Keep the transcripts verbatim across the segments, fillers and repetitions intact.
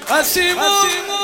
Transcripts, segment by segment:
اسیمون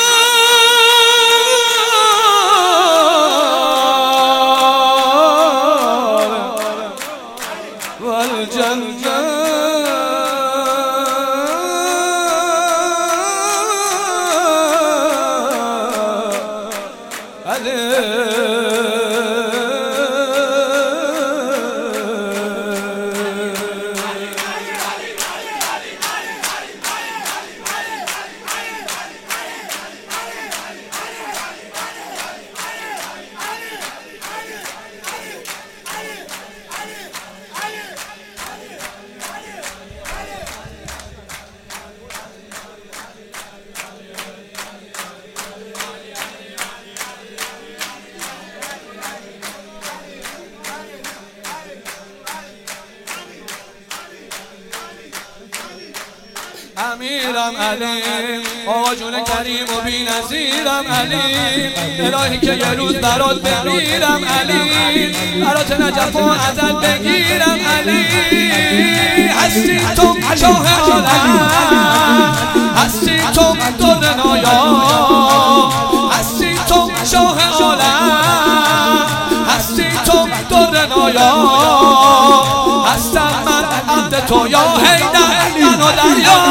امیرم علی، آقا جون کریم و بی نظیرم علی، الهی که یه روز برات بمیرم علی، برات نجف و ازت بگیرم علی. هستی تو شاه عالم، هستی تو در نایا، هستی تو شاه عالم، هستی تو در نایا، هستم من عبد تو یا حیدر من و دریا.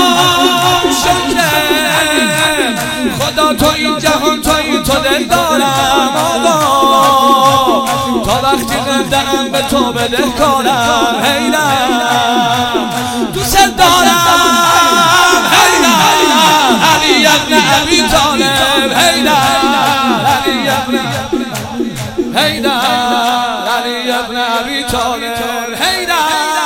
شکر خدا تو این جهان تو این تو دل دارم آقا، تا وقتی زنده‌ام به تو بدهکارم حیدر دوست دارم حیدر علی ابن ابی طالب حیدر علی ابن حیدر علی ابن ابی طالب حیدر.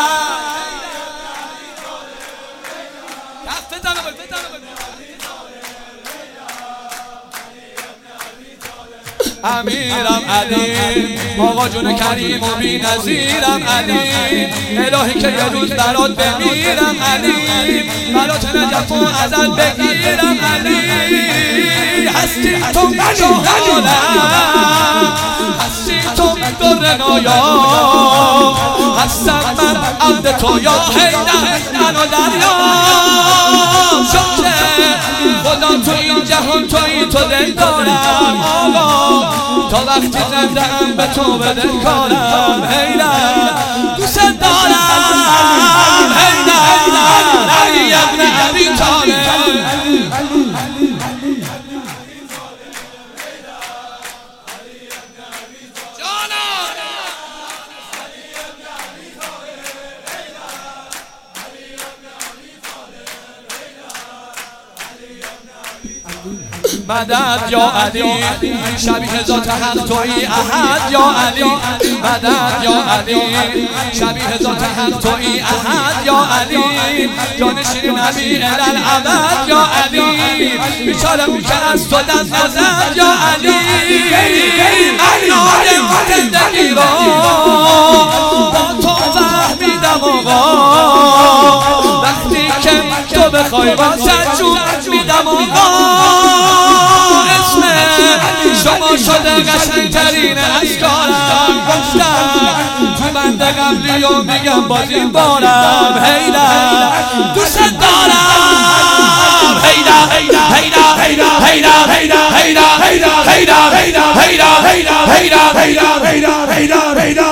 امیرم علی، آقا جون کریم و بی نظیرم علی، الهی که یه روز برات بمیرم علی، برات نجف و ازت بگیرم علی. هستی تو شاه عالم، هستی تو در نایا، هستم من عبد تو یا حیدر من و دریا. شکر خدا تو این جهان تو این تو دل دارم آقا، تا وقتی زنده‌ام به تو بدهکارم حیدر دوست دارم حیدر علی ابن ابی طالب. مدد یا علی، شبیه ذات حق تویی احد یا علی، مدد یا علی، شبیه ذات حق تویی احد یا علی، جانشین نبی الالعبد یا علی، بیچاره اون که از تو دست نزد یا علی. معنای زندگی را با تو فهمیدم آقا، وقتی که تو بخوای واسه جون میدم آقا. شما شده قشنگترین اشکارم، گفتم تو بند قبلی و میگم باز این بارم حیدر دوست دارم حیدر حیدر حیدر حیدر حیدر حیدر حیدر حیدر حیدر حیدر حیدر حیدر حیدر حیدر حیدر حیدر